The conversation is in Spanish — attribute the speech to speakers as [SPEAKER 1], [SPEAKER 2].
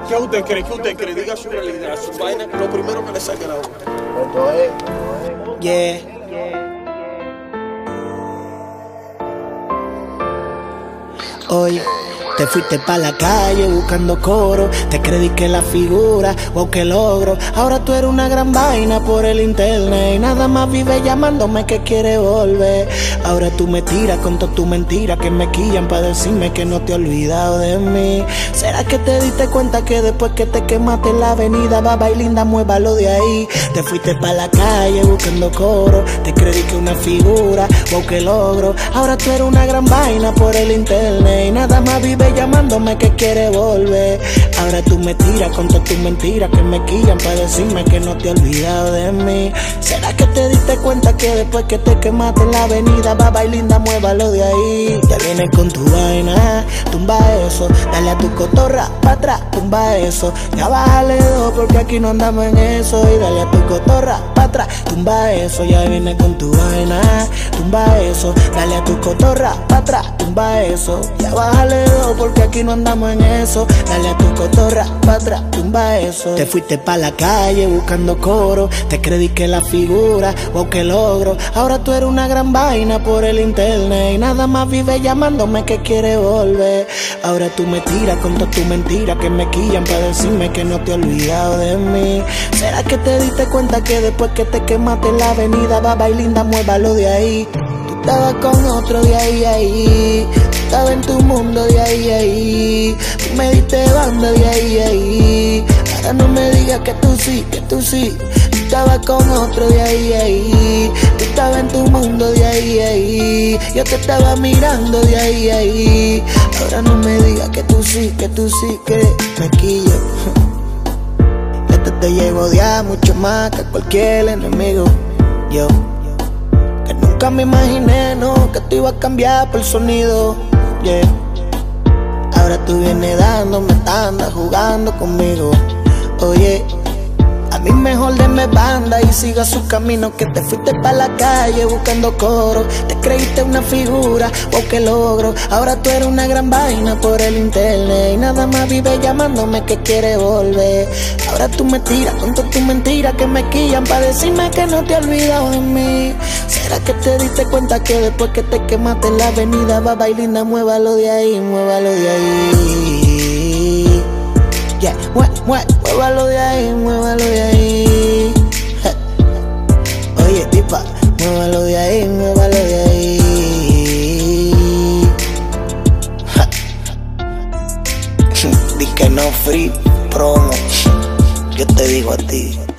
[SPEAKER 1] ¿Qué usted cree? ¿Qué usted cree? Diga su realidad, su vaina, lo primero que le salga a la boca.
[SPEAKER 2] Esto es.
[SPEAKER 3] Yeah. Hoy te fuiste pa' la calle buscando coro, te creí que la figura, wow que logro. Ahora tú eres una gran vaina por el internet y nada más vive llamándome que quiere volver. Ahora tú me tiras con todas tus mentiras que me quillan pa' decirme que no te he olvidado de mí. ¿Será que te diste cuenta que después que te quemaste en la avenida, baba y linda, muévalo de ahí? Te fuiste pa' la calle buscando coro, te creí que una figura, wow que logro. Ahora tú eres una gran vaina por el internet y nada más vive llamándome que quiere volver. Ahora tú me tiras con todas tus mentiras que me quillan para decirme que no te he olvidado de mí. ¿Será que te diste cuenta que después que te quemaste en la avenida, baba y linda, muévalo de ahí? Ya vienes con tu vaina, tumba eso, dale a tu cotorra pa' atrás, tumba eso. Ya bájale dos porque aquí no andamos en eso y dale a tu cotorra pa' atrás, tumba eso. Ya vienes con tu vaina, tumba eso, dale a tu cotorra pa' atrás, tumba eso. Ya bájale dos porque aquí no andamos en eso. Dale a tu cotorra pa' atrás, tumba eso. Te fuiste pa' la calle buscando coro, te creí que la figura, wow que logro. Ahora tú eres una gran vaina por el internet y nada más vive llamándome que quiere volver. Ahora tú me tiras con todas tus mentiras que me quillan para decirme que no te he olvidado de mí. ¿Será que te diste cuenta que después que te quemaste en la avenida, baba y linda, muévalo de ahí? Tú estabas con otro de ahí. Estaba en tu mundo de ahí. Tú me diste banda de ahí. Ahora no me digas que tú sí, que tú sí. Tú estabas con otro de ahí. Tú estabas en tu mundo de ahí. Yo te estaba mirando de ahí. Ahora no me digas que tú sí, que me quillo. Este te llevo a odiar mucho más que cualquier enemigo. Yo que nunca me imaginé, no, que tú ibas a cambiar por el sonido. Yeah. Ahora tú vienes dándome tanda, jugando conmigo. Oye, a mí mejor deme banda y siga su camino, que te fuiste pa' la calle buscando coro, te creíste una figura, wow que logro. Ahora tú eres una gran vaina por el internet y nada más vive llamándome que quiere volver. Ahora tú me tiras con todas tus mentiras que me quillan para decirme que no te he olvidado de mí. ¿Será que te diste cuenta que después que te quemaste en la avenida, baba y linda, muévalo de ahí, muévalo de ahí? Yeah, muévalo de ahí, muévalo de ahí. Oye, tipa, muévalo de ahí, muévalo de ahí. Di que no free promo, yo te digo a ti.